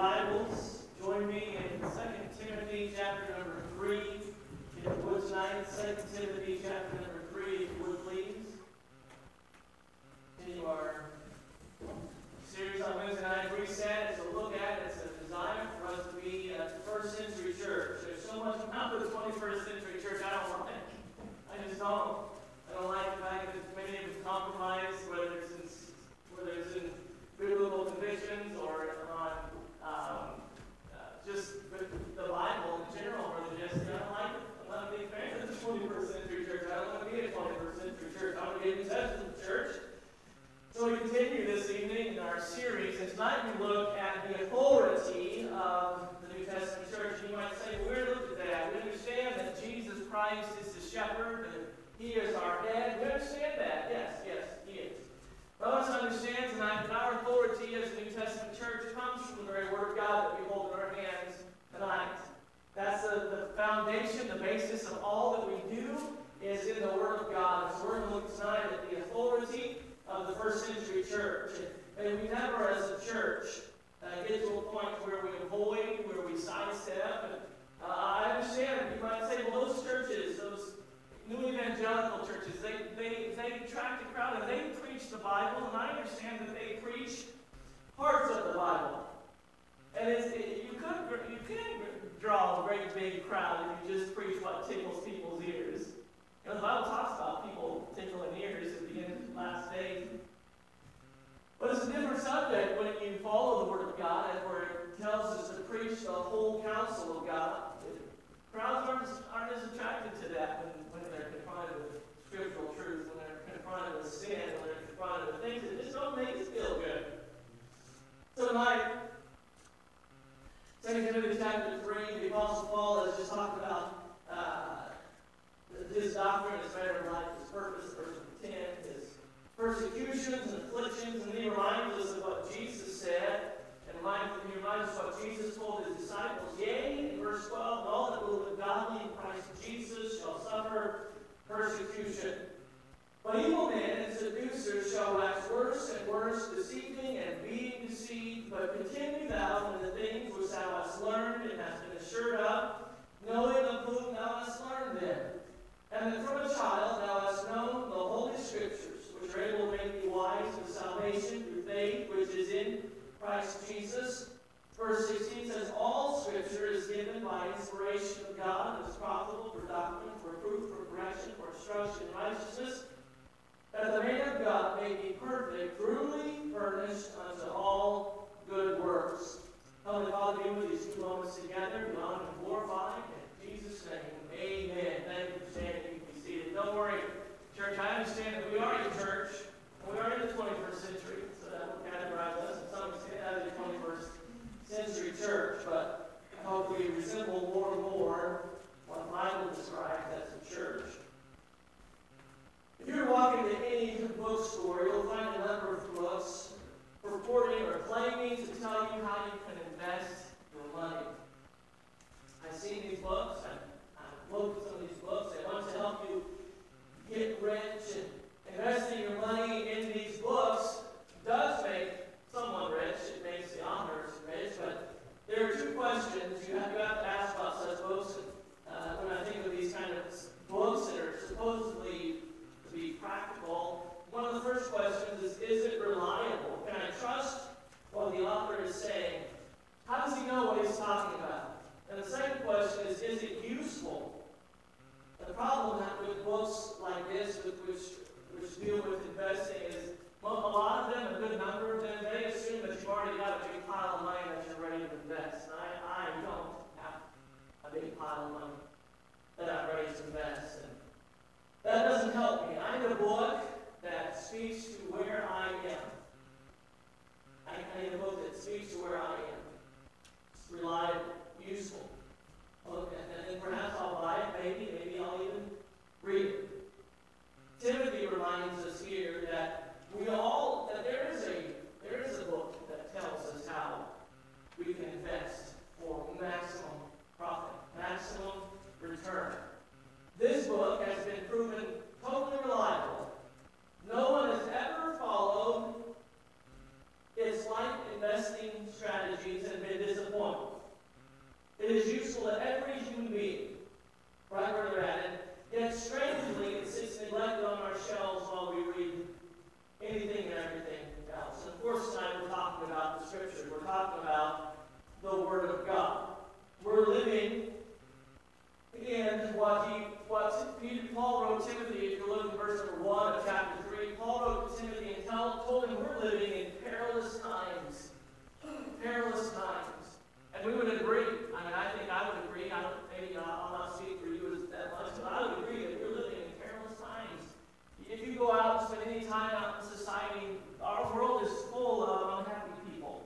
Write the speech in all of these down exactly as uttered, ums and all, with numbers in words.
Bibles, join me in Second Timothy chapter number three. If you would tonight, Second Timothy chapter number three, if you would please. Continue our series on Wednesday night reset. It's a look at, it's a desire for us to be a first century church. There's so much about the twenty-first century church I don't like. I just don't. I don't like the fact that many of us compromise, whether it's in, whether it's in biblical convictions or on um, uh, just the, the Bible in general, or just, I don't like it. I'm not a big fan of the twenty-first century church. I don't want to be a twenty-first century church. I want to be a New Testament church. So we continue this evening in our series, and tonight we look at the authority of the New Testament church. And you might say, well, where look at that? We understand that Jesus Christ is the shepherd, and He is our head. We understand that. Yes, yes, He is. But let us understand tonight that our authority as a New Testament church comes from the very Word of God that we hold in our hands tonight. That's the, the foundation, the basis of all that we do is in the Word of God. So we're going to look tonight at the authority of the first century church. And may we never, as a church, uh, get to a point where we avoid, where we sidestep. And, uh, I understand, you might say, well, those churches, those new evangelical churches, they, they, they attract a crowd and they preach the Bible, and I understand that they preach parts of the Bible. And it's, it, you could you can draw a great big crowd if you just preach what tickles people's ears. You know, the Bible talks about people tickling ears at the end of the last days. But it's a different subject when you follow the Word of God, and where it tells us to preach the whole counsel of God. Crowds aren't, aren't as attracted to that when, when they're confronted with scriptural truth, when they're confronted with sin, when they're confronted with things that just don't make us feel good. So tonight, Second Timothy chapter three, the Apostle Paul has just talked about uh, his doctrine, his matter of life, his purpose, verse ten, his persecutions and afflictions, and he reminds us of what Jesus said. He reminds us what Jesus told his disciples. Yea, in verse twelve, all that will live godly in Christ Jesus shall suffer persecution. But evil men and seducers shall wax worse and worse, deceiving and being deceived. But continue thou in the things which thou hast learned and hast been assured of, knowing of whom thou hast learned them. And that from a child thou hast known the Holy Scriptures, which are able to make thee wise to salvation through faith which is in Christ Jesus. Verse sixteen says, all Scripture is given by inspiration of God and is profitable for doctrine, for reproof, for correction, for instruction in righteousness, that the man of God may be perfect, truly furnished unto all good works. Heavenly Father, be with these two moments together, be honored and glorified. In Jesus' name, amen. Thank you for standing. You can be seated. Don't worry, church, I understand that we are a church, and we are in the twenty-first century, so that will categorize us in some extent as a twenty-first century church, but I hope we resemble more and more what the Bible describes as a church. If you were to walk into any bookstore, you'll find a number of books purporting or claiming to tell you how you can invest your money. I've seen these books, I've, I've looked at some of these books, they want to help you get rich, and investing your money in these books does make someone rich. It makes the authors rich, but there are two questions you have, you have to ask about such books. Uh, when I think of these kind of books that are supposedly to be practical, one of the first questions is, is it reliable? Can I trust what the author is saying? How does he know what he's talking about? And the second question is, is it useful? The problem with books like this, with which, which deal with investing, is well, a lot of them, a good number of them, they assume that you've already got a big pile of money that you're ready to invest. And I, I don't have a big pile of money that I'm ready to invest. And that doesn't help me. I need a book that speaks to where I am. I, I need a book that speaks to where I am. It's reliable, useful. Okay, and then perhaps I'll buy it, maybe, maybe I'll even read it. Timothy reminds us here that we all, that there is a there is a book that tells us how we can invest for maximum profit, maximum return. This book has been proven totally reliable. No one has ever followed its life investing strategies and been disappointed living in perilous times. Perilous times. And we would agree. I mean, I think I would agree. I don't, maybe uh, I'll not speak for you as that much, but I would agree that we're living in perilous times. If you go out and spend any time out in society, our world is full of unhappy people,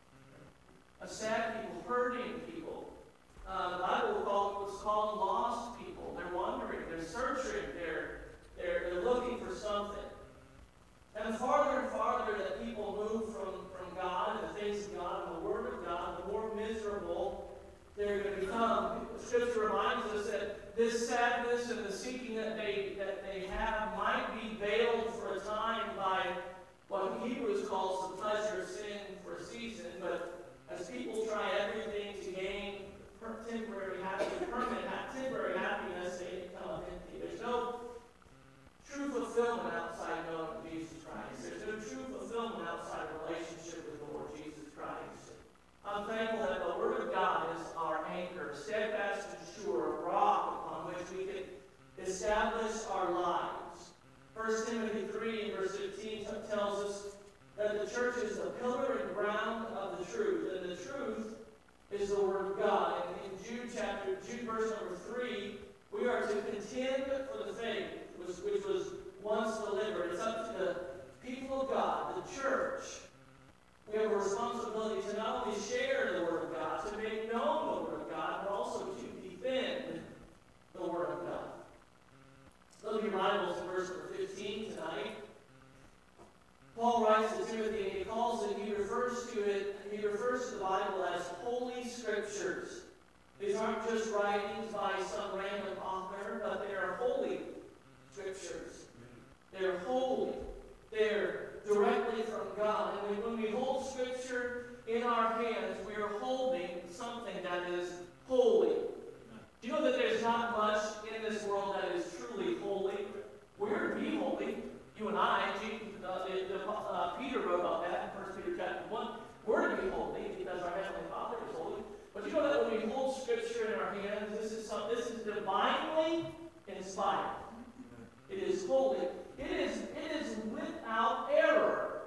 of sad people, hurting people. Uh, the Bible called, was called lost people. They're wandering, they're searching, they're, they're, they're looking for something. And the farther and farther that people move from, from God and the things of God and the Word of God, the more miserable they're going to become. Scripture reminds us that this sadness and the seeking that they that they have might be veiled for a time by what Hebrews calls the pleasure of sin for a season. But as people try everything to gain temporary happiness, permanent temporary happiness, they become empty. There's no true fulfillment outside knowing Jesus Christ. There's no true fulfillment outside a relationship with the Lord Jesus Christ. I'm thankful that the Word of God is our anchor, steadfast and sure, a rock upon which we can establish our lives. First Timothy three, verse fifteen tells us that the church is the pillar and ground of the truth, and the truth is the Word of God. And in Jude chapter, Jude verse number three, we are to contend for the faith, which, which was once delivered. It's up to the people of God, the church. We have a responsibility to not only share the Word of God, to make known the Word of God, but also to defend the Word of God. Look at your Bibles in verse number fifteen tonight. Paul writes to Timothy, and he calls it, he refers to it, he refers to the Bible as Holy Scriptures. These aren't just writings by some random author, but they are holy Scriptures. They're holy. They're directly from God. And when we hold Scripture in our hands, we are holding something that is holy. Do you know that there's not much in this world that is truly holy? We're to be holy. You and I, uh, the, the, uh, Peter wrote about that in First Peter chapter one. We're to be holy because our Heavenly Father is holy. But you know that when we hold Scripture in our hands, this is some, this is divinely inspired. It is holy. It is, it is without error.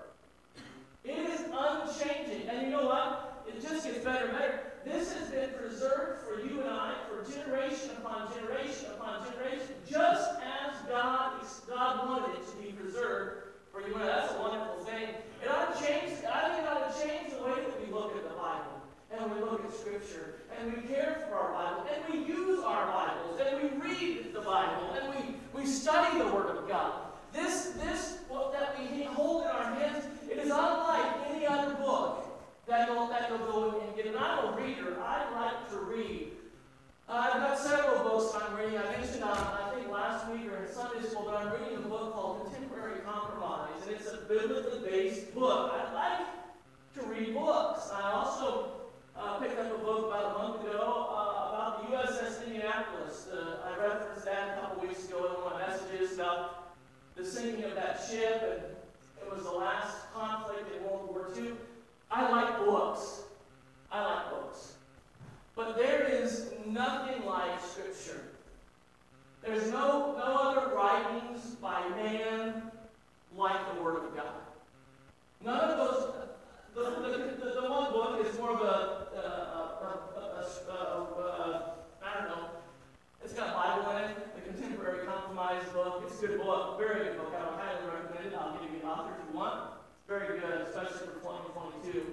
It is unchanging. And you know what? It just gets better and better. This has been preserved for you and I for generation upon generation upon generation, just as God, God wanted it to be preserved for you and I. That's a wonderful thing. It ought to change, I think it ought to change the way that we look at the Bible, and we look at Scripture, and we care for our Bible, and we use our Bibles, and we read the Bible, and we, we study the Word of God. This, this book that we hold in our hands, it is unlike any other book that you'll, that you'll go and get. And I'm a reader. I like to read. Uh, I've got several books I'm reading. I mentioned, uh, I think last week or in Sunday school, but I'm reading a book called Contemporary Compromise, and it's a biblically based book. I like to read books. I also uh, picked up a book about a month ago uh, about the U S S Indianapolis. Uh, I referenced that a couple weeks ago in one of my messages about the sinking of that ship, and it was the last conflict in World War Two. I like books. I like books. But there is nothing like Scripture. There's no, no other writings by man like the Word of God. None of those, the, the, the, the one book is more of a, a, a, a, a, a, a I don't know, it's got a Bible in it, the Contemporary Compromise book. It's a good book, very good book. I would highly recommend it. I'll give you the author if you want. It's very good, especially for twenty twenty-two.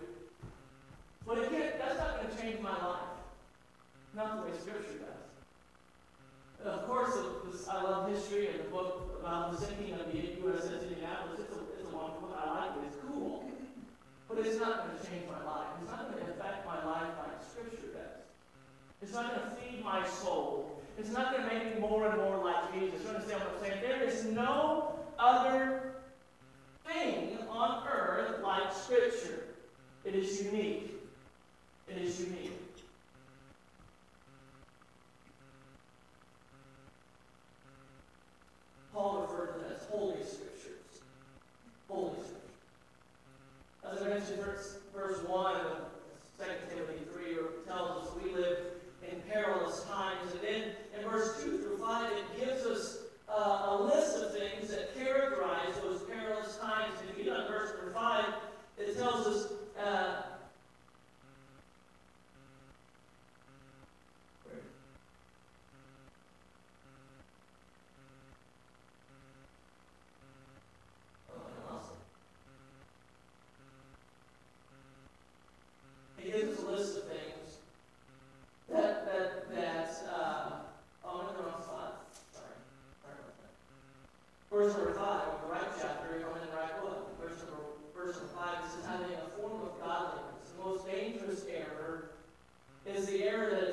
But again, that's not going to change my life. Not the way Scripture does. And of course, this, I love history, and the book about the sinking of the U S S Indianapolis, it's a, it's a wonderful book. I like it. It's cool. But it's not going to change my life. It's not going to affect my life like Scripture does. It's not going to feed my soul. It's not going to make me more and more like Jesus. You understand what I'm saying? There is no other thing on earth like Scripture. It is unique. It is unique. Paul referred to them as Holy Scriptures. Holy Scriptures. As I mentioned, verse, verse one of Second Timothy three tells us we live in perilous times. And then in verse two through five, it gives us uh, a list of things that characterize those perilous times. And if you get on verse number five,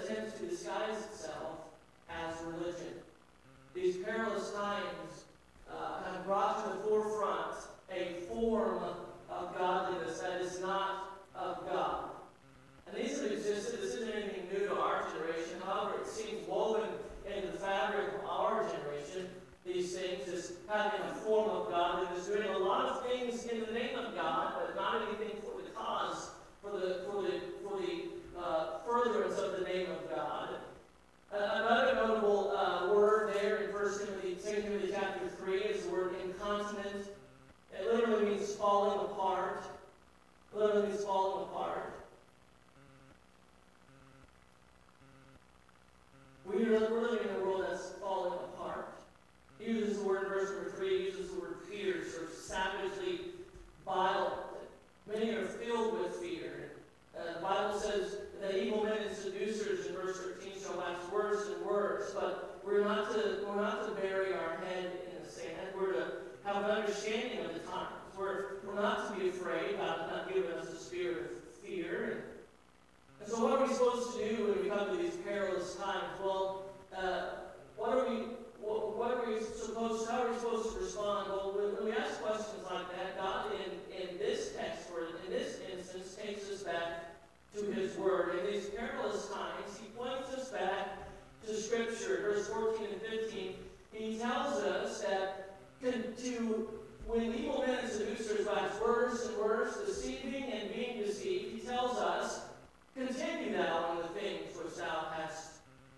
attempts to disguise itself as religion. These perilous times uh, have brought to the forefront a form of godliness that is not of God. And these have existed. This isn't anything new to our generation. However, it seems woven into the fabric of our generation. These things is having a form of godliness, doing a lot of things in the name of God, but not anything for the cause, for the for the for the uh, furtherance of the name of God. Uh, another notable uh, word there in First Timothy, Second Timothy chapter three is the word incontinent. It literally means falling apart. It literally means falling apart. We are living in a world that's falling apart. He uses the word in verse number three, he uses the word fierce or savagely violent. Many are filled with fear. Uh, the Bible says that evil men and seducers in verse thirteen shall wax worse and worse. But we're not to we're not to bury our head in the sand. We're to have an understanding of the times. We're, we're not to be afraid. God has not given us a spirit of fear. And so what are we supposed to do when we come to these perilous times? Well, uh, what are we what, what are we supposed how are we supposed to respond? Well, when, when we ask questions like that, God in, in this text, or in this instance, takes us back to His Word. In these perilous times, He points us back to Scripture. Verse fourteen and fifteen, He tells us that to when evil men and seducers wax worse and worse, deceiving and being deceived, He tells us, continue thou in the things which thou hast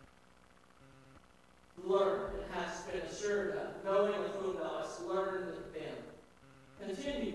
learned and hast been assured of, knowing with whom thou hast learned them. Continue.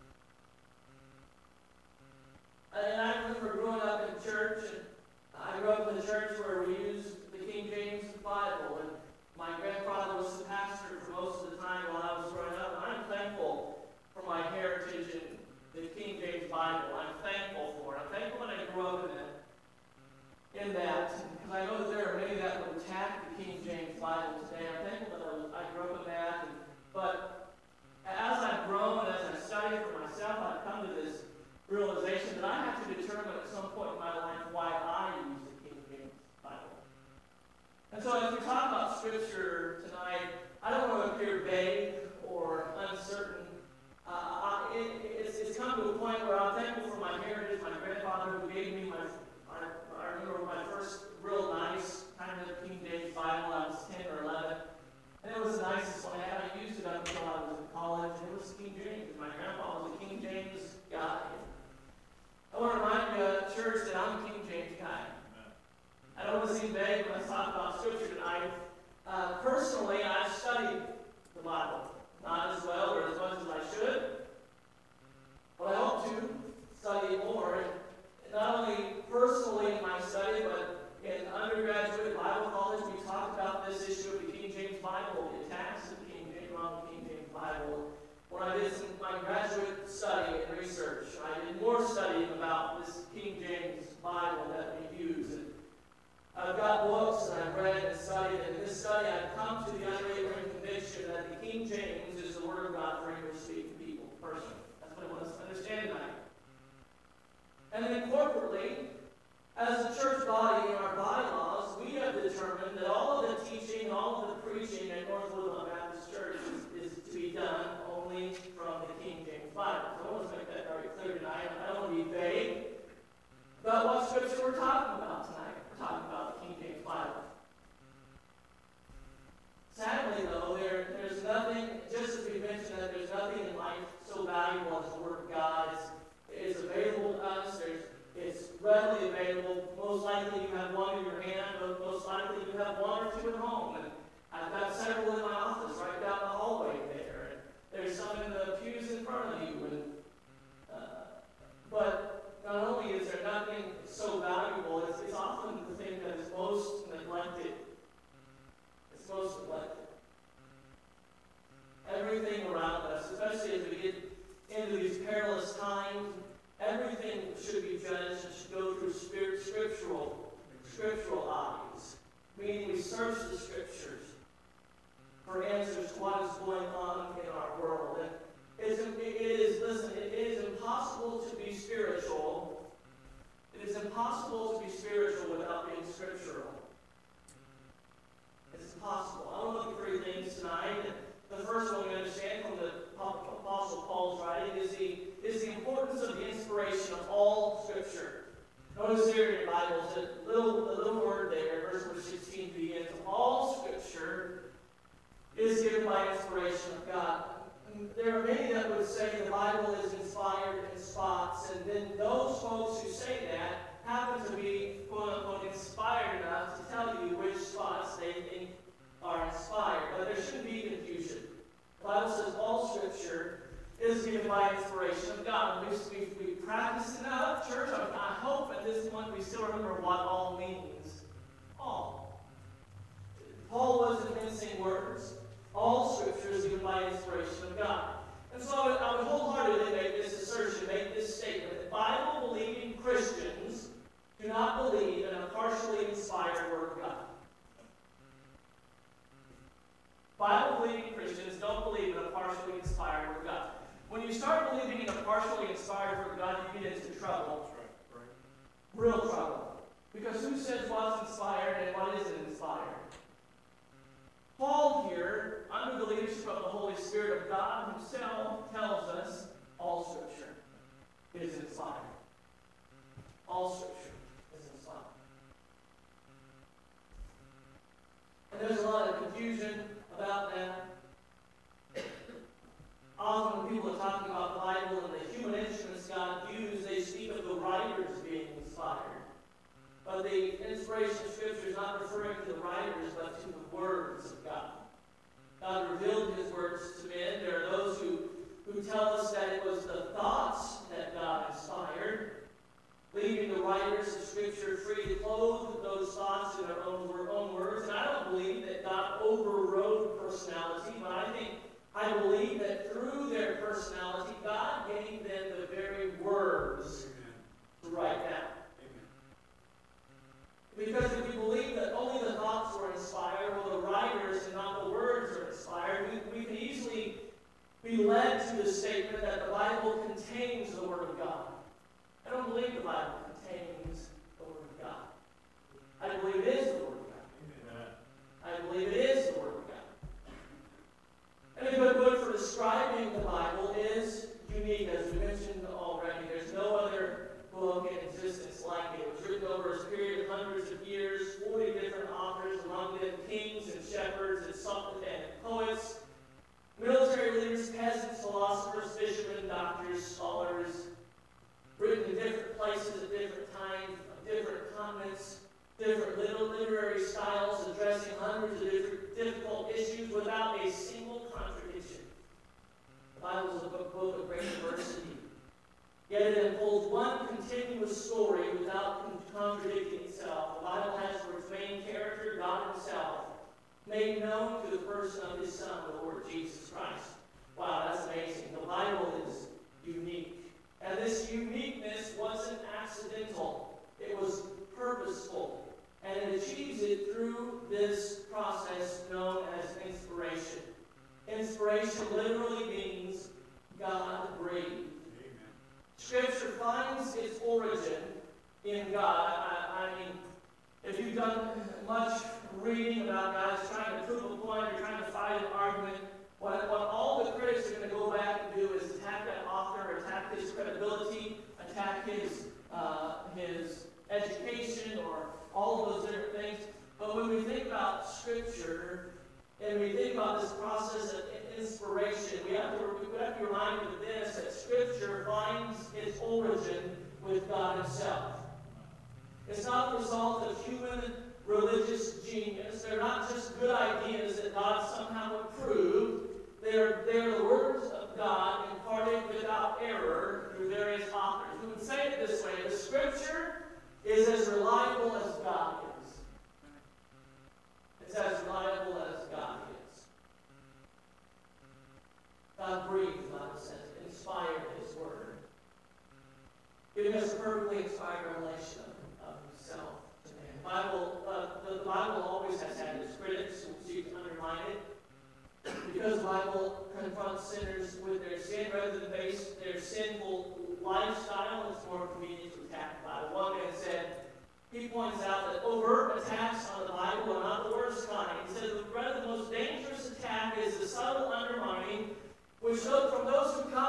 And I remember growing up in church, and I grew up in a church where we used the King James Bible, and my grandfather was the pastor for most of the time while I was growing up, and I'm thankful for my heritage in the King James Bible. I'm thankful for it. I'm thankful that I grew up in it, in that, because I know that there are many that would attack the King James Bible today. I'm thankful that I, was, I grew up in that, and, but as I've grown, as I've studied for myself, I've come to this realization that I have to determine at some point in my life why I use the King James Bible. And so as we talk about Scripture tonight, I don't want to appear vague or uncertain. Uh, I, it, it's, it's come to a point where I'm thankful for my heritage, my grandfather who gave me my, I, I remember my first real nice kind of King James Bible. I was ten or eleven. And it was the nicest one I had. I used it up until I was in college, and it was King James. My grandpa was a King James guy. I want to remind you, uh, church, that I'm a King James guy. I don't want to seem vague when I talk about Scripture tonight. Uh, personally, I've studied the Bible. Not as well or as much as I should. But I hope to study more. And not only personally in my study, but in undergraduate Bible college, we talked about this issue of the King James Bible, the attacks of the King James, on the King James Bible. When I did some, my graduate study and research, I did more studying about this King James Bible that we use. And I've got books and I've read and studied, and in this study I've come to the unwavering conviction that the King James is the Word of God for English-speaking people, personally. That's what I want us to understand tonight. And then corporately, as a church body in our bylaws, we have determined that all of the teaching, all of the preaching at North Woodlawn Baptist Church is, is to be done only from the King James Bible. So I want to make that very clear tonight. I don't want to be vague about what Scripture we're talking about tonight. We're talking about the King James Bible. Sadly, though, there, there's nothing, just as we mentioned, that there's nothing in life so valuable as the Word of God. It's, it's available to us. There's, it's readily available. Most likely you have one in your hand, but most likely you have one or two at home. And I've got several in my office right down the hallway there. And there's some in the pews in front of you. And, uh, but not only is there nothing so valuable, it's, it's often the thing that is most neglected. It's most neglected. Everything around us, especially as we get into these perilous times, everything should be judged and should go through spirit, scriptural, scriptural eyes. Meaning we search the Scriptures for answers to what is going on in our world. And it's, it is, listen, it is impossible to be spiritual. It is impossible to be spiritual without being scriptural. studying is the, is the importance of the inspiration of all Scripture. Notice here in your Bibles, a little, a little word there, verse number sixteen begins, all Scripture is given by inspiration of God. There are many that would say the Bible is inspired in spots, and then those folks who say that happen to be, quote-unquote, inspired enough to tell you which spots they think are inspired. But there shouldn't be confusion. The Bible says all Scripture is given by inspiration of God. We, we, we practice enough, church. I, I hope at this point we still remember what all means. All. Paul wasn't mincing words. All Scripture is given by inspiration of God. And so I would, I would wholeheartedly make this assertion, make this statement, that Bible-believing Christians do not believe in a partially inspired Word of God. Bible-believing Christians don't believe in a partially inspired Word of God. When you start believing in a partially inspired Word of God, you get into trouble. Right, right. Real trouble. Because who says what's inspired and what isn't inspired? Paul here, under the leadership of the Holy Spirit of God himself, tells us all Scripture is inspired. All Scripture is inspired. And there's a lot of confusion about that. Often when people are talking about the Bible and the human instruments God used, they speak of the writers being inspired. But the inspiration of Scripture is not referring to the writers, but to the words of God. God revealed His words to men. There are those who, who tell us that it was the thoughts that God inspired, leaving the writers of Scripture free to clothe those thoughts in their own, own words. And I don't believe that God overrode personality, but I think, I believe that through their personality, God gave them the very words to write down. Because if you believe that only the thoughts were inspired, well, the writers and not the words are inspired, we, we can easily be led to the statement that the Bible contains the Word of God. I don't believe the Bible contains the Word of God. I believe it is the Word of God. I believe it is the Word of God. And a good book for describing the Bible is unique, as we mentioned already. There's no other book in existence like it. It was written over a period of hundreds of years, forty different authors, among them kings and shepherds and, and poets, military leaders, peasants, philosophers, fishermen, doctors, scholars, written in different places at different times, different continents, different literary styles, addressing hundreds of different difficult issues without a single contradiction. The Bible is a book, book of great diversity. Yet it unfolds one continuous story without contradicting itself. The Bible has for its main character God Himself, made known to the person of His Son, the Lord Jesus Christ. Wow, that's amazing. The Bible is unique. And this uniqueness wasn't accidental. It was purposeful. And it achieves it through this process known as inspiration. Inspiration literally means God breathed. Scripture finds its origin in God. I, I mean, if you've done much reading about God's trying to prove a point or trying to fight an argument, what, what all the critics are going to go back and do is attack that author, attack his credibility, attack his, uh, his education, or all of those different things. But when we think about Scripture, and we think about this process of inspiration, we have to, we have to be reminded of this, that Scripture finds its origin with God Himself. It's not the result of human religious genius. They're not just good ideas that God somehow approved. They're, they're the words of God imparted without error through various authors. We would say it this way: the Scripture is as reliable as God is. It's as reliable as God is. God breathed, the Bible says, inspired His Word, giving us a perfectly inspired revelation of, of Himself to man. The Bible, uh, the, the Bible always has had its critics who seek to undermine it, because the Bible confronts sinners with their sin rather than base their sinful lifestyle. It's more convenient to attack the Bible. One man said, he points out that overt attacks on the Bible are not the worst kind. He says, rather the most dangerous attack is the subtle undermining which from those who come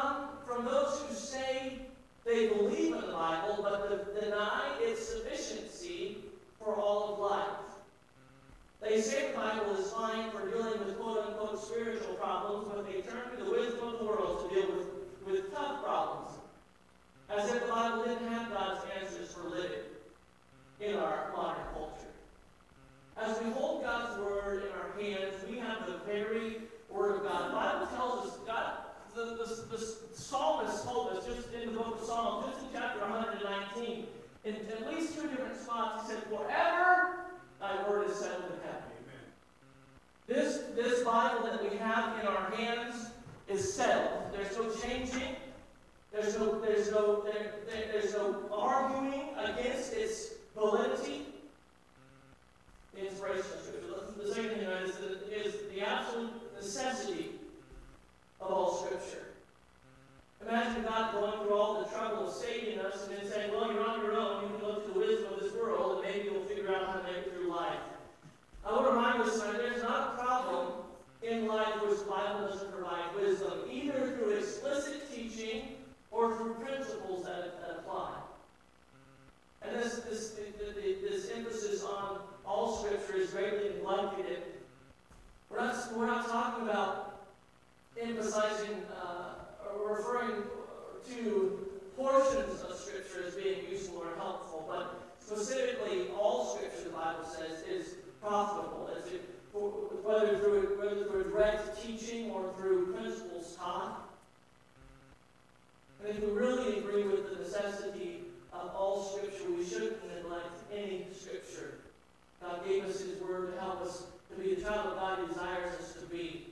from those who say they believe in the Bible, but deny its sufficiency for all of life. They say the Bible is fine for dealing with quote-unquote spiritual problems, but they turn to the wisdom of the world to deal with, with tough problems, as if the Bible didn't have God's answers for living in our modern culture. As we hold God's Word in our hands, we have the very Word of God. The Bible tells us, God, the, the, the psalmist told us just in the book of Psalms, just in chapter one hundred nineteen, in at least two different spots, he said, forever thy word is settled in heaven. Amen. This, this Bible that we have in our hands is settled. There's no changing. There's no, there's no, there, there, there's no arguing against its validity. The inspiration of Scripture. The second thing is, is the absolute necessity of all Scripture. Imagine God going through all the trouble of saving us and then saying, well, you're on your own. You can look to the wisdom of this world and maybe you'll figure out how to make it through life. I want to remind us that there's not a problem in life which the Bible doesn't provide wisdom, either through explicit teaching or through principles that, that apply. And this, this, the, the, this emphasis on all Scripture is greatly neglected. We're not, we're not talking about emphasizing uh, or referring to portions of Scripture as being useful or helpful, but specifically all Scripture, the Bible says, is profitable. As it, whether through whether through direct teaching or through principles taught. And if we really agree with the necessity of all Scripture, we shouldn't neglect any Scripture. God gave us His Word to help us to be the child of God He desires us to be.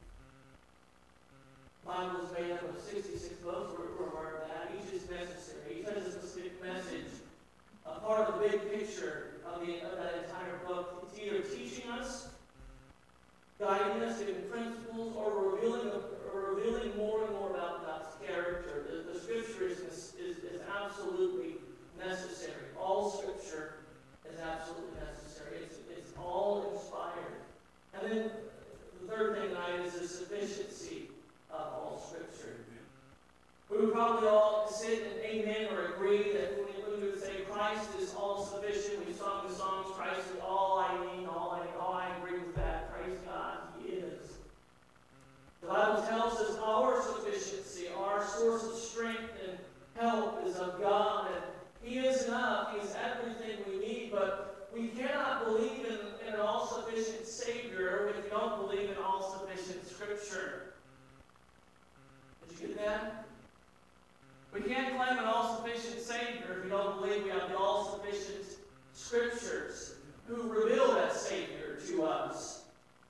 The Bible is made up of sixty-six books. We're, we're aware of that. Each is necessary. Each has a specific message, a part of the big picture of, the, of that entire book. It's either teaching us, guiding us, giving principles, or revealing, or revealing more and more about God's character. The, the Scripture is, is, is absolutely necessary. All Scripture is absolutely necessary. It's, it's all inspired. And then the third thing tonight is the sufficiency of all Scripture. We would probably all sit and amen or agree that when we would say Christ is all sufficient, we sung the songs, Christ is all I need, all I need. Oh, I agree with that. Praise God, He is. The Bible tells us our sufficiency, our source of strength and help is of God, and He is enough. He is everything we need, but we cannot believe in, in an all-sufficient Savior if we don't believe in all-sufficient Scripture. Did you get that? We can't claim an all-sufficient Savior if we don't believe we have the all-sufficient Scriptures who reveal that Savior to us.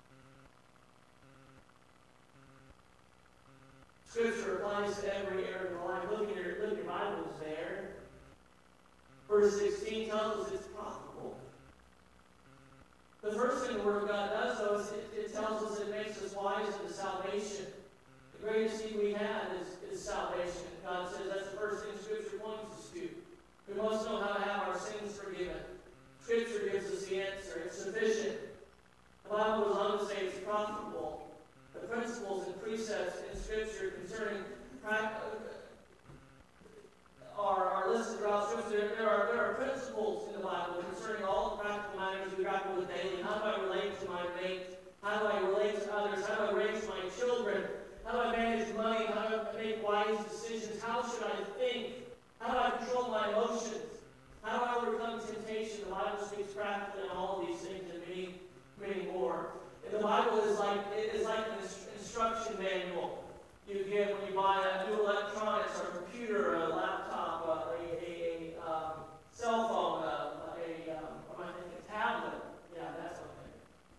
Scripture applies to every area of life. Look at your, look at your Bibles there. Verse sixteen tells us it's profitable. The first thing the Word of God does, though, is it, it tells us it makes us wise into salvation. The greatest need we have is, is salvation. God says that's the first thing Scripture points us to. We must know how to have our sins forgiven. Scripture gives us the answer. It's sufficient. The Bible goes on to say it's profitable. The principles and precepts in Scripture concerning are, are listed throughout Scripture. There are, there are principles in the Bible concerning all the practical matters we grapple with daily. How do I relate to my mate? How do I relate to others? How do I raise my children? How do I manage money? How do I make wise decisions? How should I think? How do I control my emotions? How do I overcome temptation? The Bible speaks practically on all of these things and many, many more. And the Bible is like it is like an instruction manual you get when you buy a new electronics or a computer, a laptop, a, a, a um, cell phone, a, a, um, what am I thinking, a tablet. Yeah, that's okay.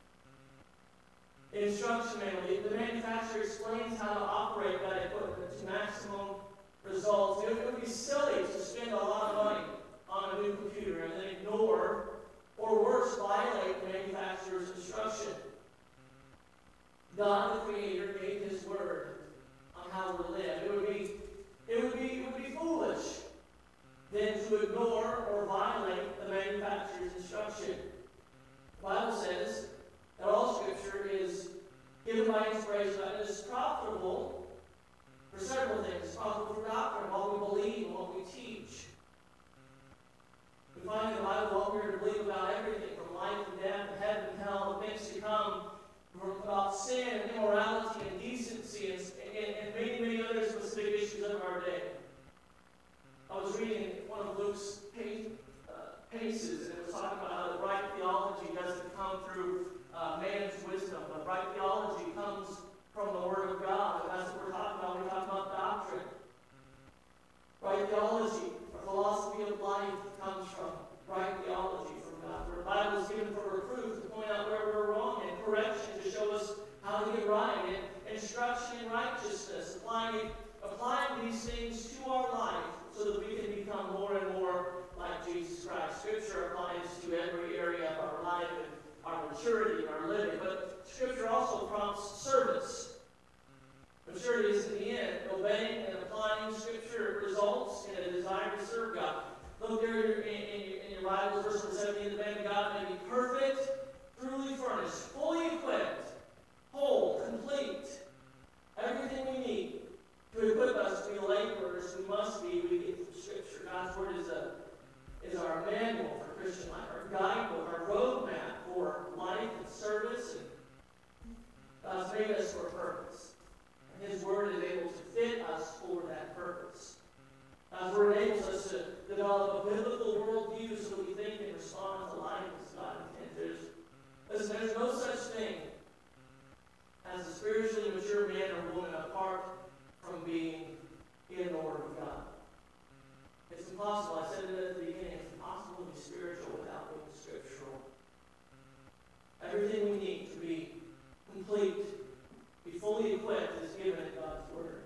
The instruction manual, the manufacturer explains how to operate that equipment to maximum results. It would be silly to spend a lot of money on a new computer and then ignore, or worse, violate the manufacturer's instruction. God, the Creator, gave His Word on how to live. It would be, it would be, it would be foolish then to ignore or violate the manufacturer's instruction. The Bible says that all Scripture is given by inspiration and is profitable for several things. It's profitable I was reading one of Luke's pa- uh, paces, and it was talking about how the right theology doesn't come through uh, man's wisdom, but right theology comes from the Word of God, and that's what we're talking about when we talk about doctrine. Right theology, or philosophy of life, comes from right theology from God. The Bible is given for reproof, to point out where we're wrong, and correction to show us how to get right, and instruction in righteousness, applying, applying these things to our life so that we can become more and more like Jesus Christ. Scripture applies to every area of our life and our maturity and our living, but Scripture also prompts service. Maturity is in the end. Obeying and applying Scripture results in a desire to serve God. Look there in, in, in your Bibles, verse seventeen, the man of God may be perfect, truly furnished, fully equipped, whole, complete. Everything we need to equip us to be laborers who must be, we get from Scripture. God's Word is, a, is our manual for Christian life, our guidebook, our roadmap for life and service. And God's made us for a purpose. His Word is able to fit us for that purpose. God's Word enables us to develop a biblical worldview so that we think and respond to life as God intended. Listen, there's no such thing as a spiritually mature man or woman apart from being in the Word of God. It's impossible. I said it at the beginning. It's impossible to be spiritual without being scriptural. Everything we need to be complete, be fully equipped, is given in God's Word.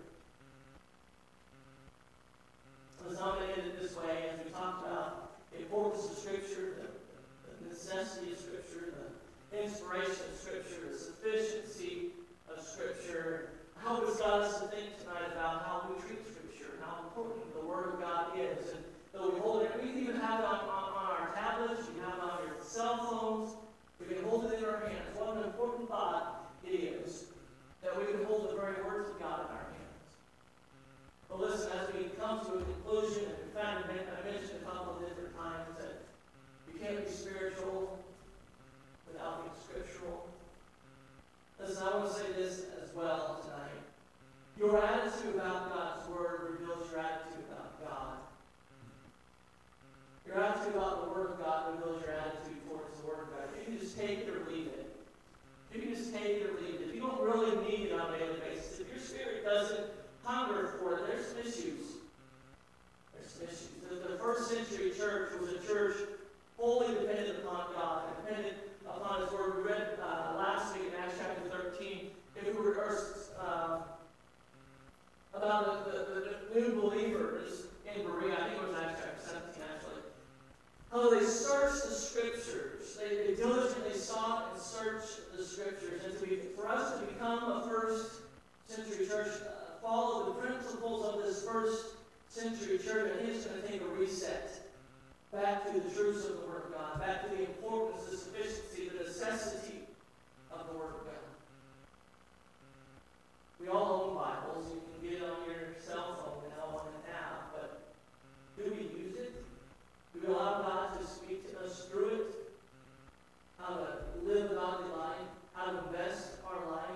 So I'm going to end it this way as we talked about the importance of Scripture, the, the necessity of Scripture, the inspiration of Scripture, the sufficiency of Scripture. I hope it's got us to think tonight about how we treat Scripture and how important the Word of God is. And that we hold it, we can even have it on, on, on our tablets, you can have it on your cell phones, we can hold it in our hands. What an important thought it is that we can hold the very words of God in our hands. But listen, as we come to a conclusion, and in fact, I mentioned a couple of different times that you can't be spiritual without being scriptural. Listen, I want to say this as well tonight. Your attitude about God's Word reveals your attitude about God. Your attitude about the Word of God reveals your attitude towards the Word of God. You can just take it or leave it. You can just take it or leave it. If you don't really need it on a daily basis, if your spirit doesn't hunger for it, there's some issues. There's some issues. The, the first century church was a church wholly dependent upon God, dependent upon His Word. We read uh, last week in Acts chapter thirteen, if we were uh, about the, the, the new believers in Berea. I think it was Acts chapter seventeen, actually. How they searched the Scriptures. They, they diligently sought and searched the Scriptures. And to be, for us to become a first century church, uh, follow the principles of this first century church, I think it's going to take a reset back to the truths of the Word of God, back to the importance, the sufficiency, the necessity of the Word of God. We all own Bibles. You can get it on your cell phone now on an app, but do we use it? Do we allow God to speak to us through it? How to live a godly life? How to invest our life?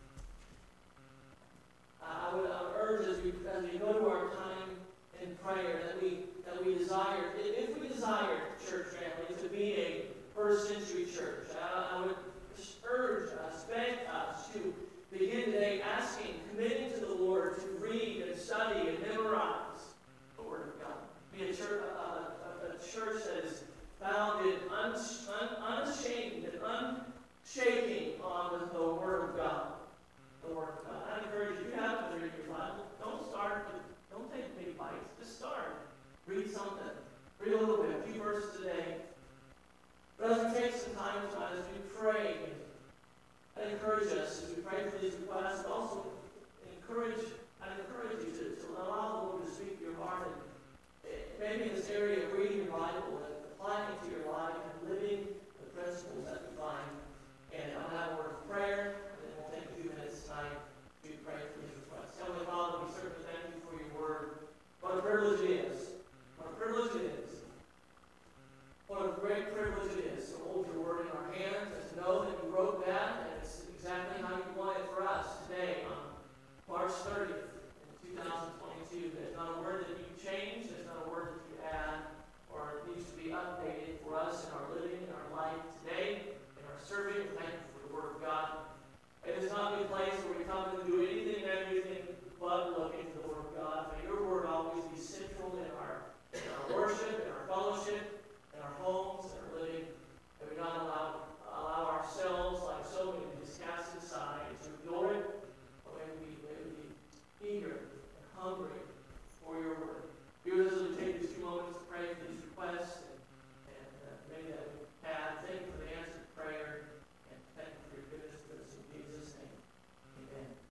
Uh, I, would, I would urge as we as we go to our time in prayer that we that we desire, if we desire, church family, to be a first century church, I, I would urge us, beg us to begin today asking, committing to the Lord to read and study and memorize the Word of God. Be a church, uh, a, a church that is founded un, un, unashamed and unshaking on the, the Word of God. The Word of God. I encourage you, if you have to read your Bible, don't start with, don't take big bites. Just start. Read something. Read a little bit, a few verses a day. But as we take some time tonight, as we pray, I encourage us, as we pray for these requests, but also encourage, I encourage you to, to allow the Lord to speak to your heart, and maybe in this area of reading your Bible and applying it to your life and living the principles that we find and on that word of prayer